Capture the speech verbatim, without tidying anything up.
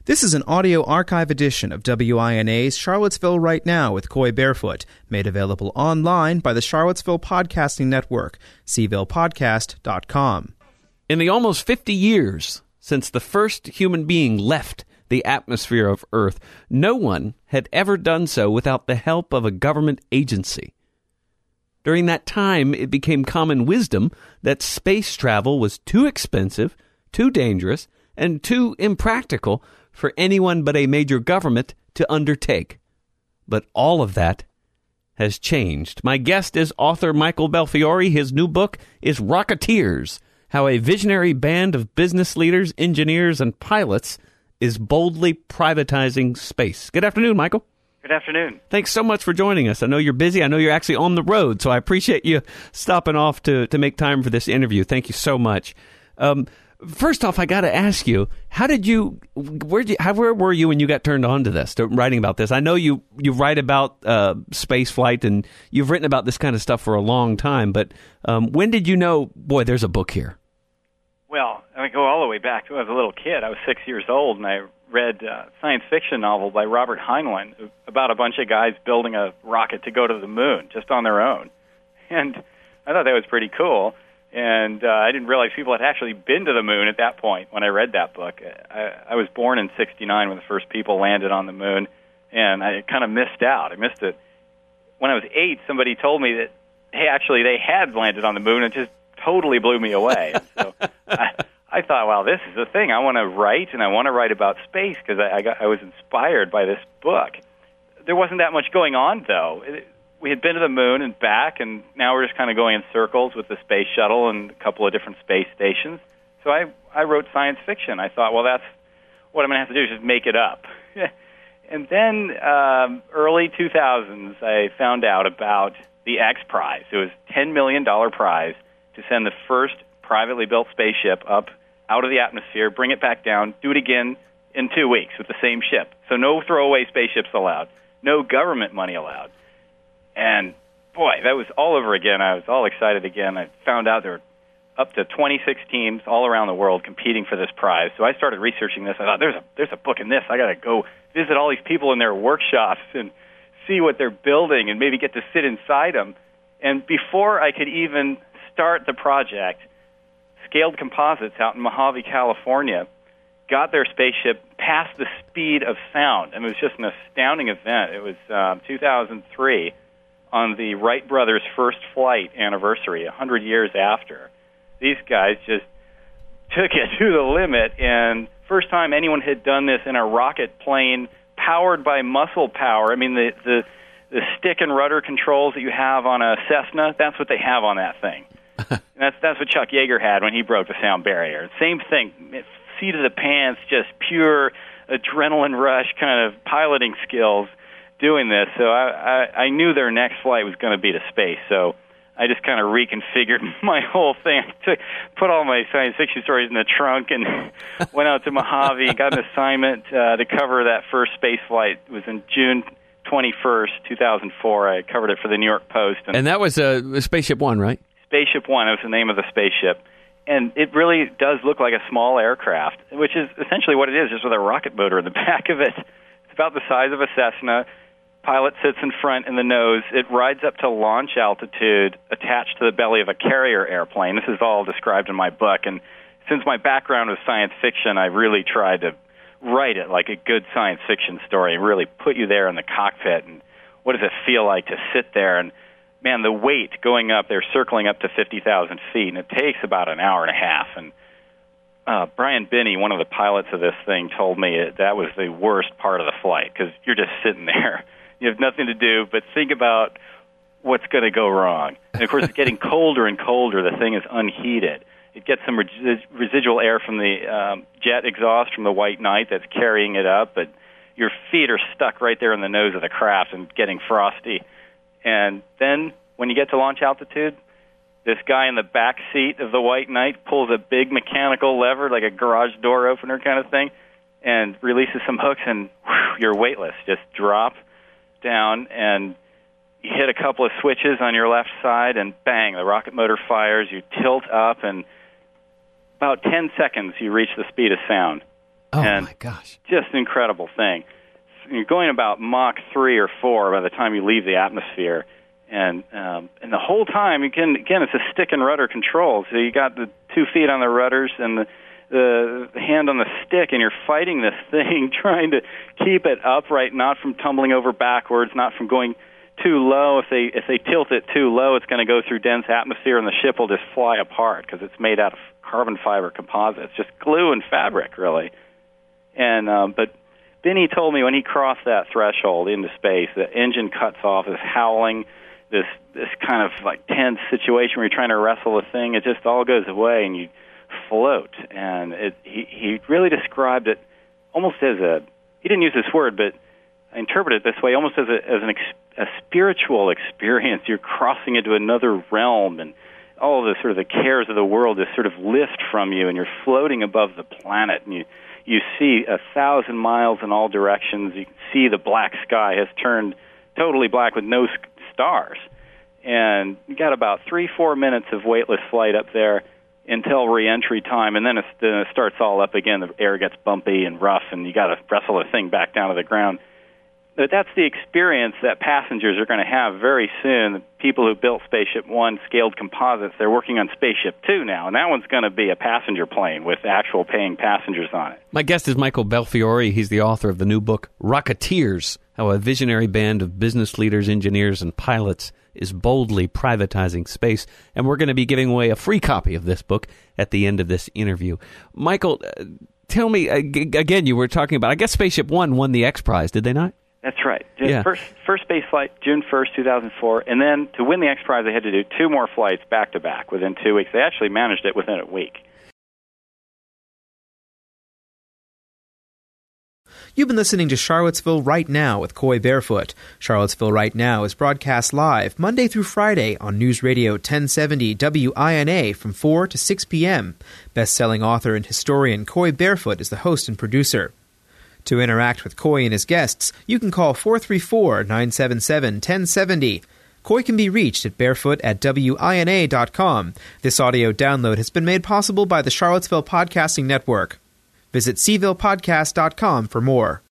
This is an audio archive edition of W I N A's Charlottesville Right Now with Coy Barefoot, made available online by the Charlottesville Podcasting Network, c ville podcast dot com. In the almost fifty years since the first human being left the atmosphere of Earth, no one had ever done so without the help of a government agency. During that time, it became common wisdom that space travel was too expensive, too dangerous, and too impractical for anyone but a major government to undertake. But all of that has changed. My guest is author Michael Belfiore. His new book is Rocketeers: How a Visionary Band of Business Leaders, Engineers, and Pilots is Boldly Privatizing Space. Good afternoon, Michael. Good afternoon. Thanks so much for joining us. I know you're busy. I know you're actually on the road, so I appreciate you stopping off to, to make time for this interview. Thank you so much. Um, First off, I got to ask you, how did you, where did you, how, where were you when you got turned on to this, to writing about this? I know you, you write about uh, space flight, and you've written about this kind of stuff for a long time, but um, when did you know, boy, there's a book here? Well, I go all the way back to when I was a little kid. I was six years old, and I read a science fiction novel by Robert Heinlein about a bunch of guys building a rocket to go to the moon just on their own. And I thought that was pretty cool. And uh, I didn't realize people had actually been to the moon at that point when I read that book. I, I was born in sixty-nine when the first people landed on the moon, and I kind of missed out. I missed it. When I was eight, somebody told me that, hey, actually, they had landed on the moon, and it just totally blew me away. So I, I thought, well, this is the thing. I want to write, and I want to write about space because I, I, got, I was inspired by this book. There wasn't that much going on, though. It, We had been to the moon and back, and now we're just kind of going in circles with the space shuttle and a couple of different space stations. So I, I wrote science fiction. I thought, well, that's what I'm going to have to do is just make it up. And then um, early two thousands, I found out about the X Prize. It was a ten million dollars prize to send the first privately built spaceship up out of the atmosphere, bring it back down, do it again in two weeks with the same ship. So no throwaway spaceships allowed, no government money allowed. And, boy, that was all over again. I was all excited again. I found out there were up to twenty-six teams all around the world competing for this prize. So I started researching this. I thought, there's a there's a book in this. I got to go visit all these people in their workshops and see what they're building and maybe get to sit inside them. And before I could even start the project, Scaled Composites out in Mojave, California, got their spaceship past the speed of sound. And it was just an astounding event. It was um, two thousand three. On the Wright brothers' first flight anniversary, one hundred years after. These guys just took it to the limit, and first time anyone had done this in a rocket plane powered by muscle power. I mean, the, the, the stick and rudder controls that you have on a Cessna, that's what they have on that thing. And that's, that's what Chuck Yeager had when he broke the sound barrier. Same thing, seat of the pants, just pure adrenaline rush kind of piloting skills. Doing this, so I, I, I knew their next flight was going to be to space, so I just kind of reconfigured my whole thing. I took, put all my science fiction stories in the trunk and went out to Mojave, got an assignment uh, to cover that first space flight. It was in June twenty-first, two thousand four. I covered it for the New York Post. And, and that was uh, Spaceship One, right? Spaceship One, that was the name of the spaceship. And it really does look like a small aircraft, which is essentially what it is, just with a rocket motor in the back of it. It's about the size of a Cessna. Pilot sits in front in the nose. It rides up to launch altitude attached to the belly of a carrier airplane. This is all described in my book. And since my background was science fiction, I really tried to write it like a good science fiction story and really put you there in the cockpit. And what does it feel like to sit there? And, man, the weight going up, they're circling up to fifty thousand feet, and it takes about an hour and a half. And uh, Brian Binney, one of the pilots of this thing, told me it, that was the worst part of the flight because you're just sitting there. You have nothing to do but think about what's going to go wrong. And, of course, it's getting colder and colder. The thing is unheated. It gets some res- residual air from the um, jet exhaust from the White Knight that's carrying it up, but your feet are stuck right there in the nose of the craft and getting frosty. And then when you get to launch altitude, this guy in the back seat of the White Knight pulls a big mechanical lever, like a garage door opener kind of thing, and releases some hooks, and whew, you're weightless. Just drop down, and you hit a couple of switches on your left side, and bang, the rocket motor fires. You tilt up, and about ten seconds, you reach the speed of sound. Oh, and my gosh. Just an incredible thing. You're going about Mach three or four by the time you leave the atmosphere. And um, and the whole time, again, again, it's a stick and rudder control. So you got the two feet on the rudders and the, the, the hand on the stick, and you're fighting this thing, trying to keep it upright, not from tumbling over backwards, not from going too low. If they if they tilt it too low, it's going to go through dense atmosphere, and the ship will just fly apart because it's made out of carbon fiber composites, just glue and fabric, really. And um, but Benny told me when he crossed that threshold into space, the engine cuts off, is howling. This this kind of like tense situation where you're trying to wrestle a thing, it just all goes away and you float. And it, he he really described it almost as a, he didn't use this word, but I interpret it this way, almost as a as an ex, a spiritual experience. You're crossing into another realm, and all of the sort of the cares of the world just sort of lift from you, and you're floating above the planet, and you you see a thousand miles in all directions. You can see the black sky has turned totally black with no stars. And you got about three, four minutes of weightless flight up there until re-entry time, and then, it's, then it starts all up again. The air gets bumpy and rough, and you got to wrestle the thing back down to the ground. But that's the experience that passengers are going to have very soon. The people who built Spaceship One, scaled composites, they're working on Spaceship Two now, and that one's going to be a passenger plane with actual paying passengers on it. My guest is Michael Belfiore. He's the author of the new book, Rocketeers, How a Visionary Band of Business Leaders, Engineers, and Pilots is Boldly Privatizing Space. And we're going to be giving away a free copy of this book at the end of this interview. Michael, uh, tell me, uh, g- again, you were talking about, I guess Spaceship One won the X Prize, did they not? That's right. Just yeah. First first space flight, June first, two thousand four, and then to win the X Prize, they had to do two more flights back-to-back within two weeks. They actually managed it within a week. You've been listening to Charlottesville Right Now with Coy Barefoot. Charlottesville Right Now is broadcast live Monday through Friday on News Radio ten seventy W I N A from four to six p.m. Best-selling author and historian Coy Barefoot is the host and producer. To interact with Coy and his guests, you can call four three four, nine seven seven, one zero seven zero. Coy can be reached at barefoot at W I N A dot com. This audio download has been made possible by the Charlottesville Podcasting Network. Visit Seville Podcast dot com for more.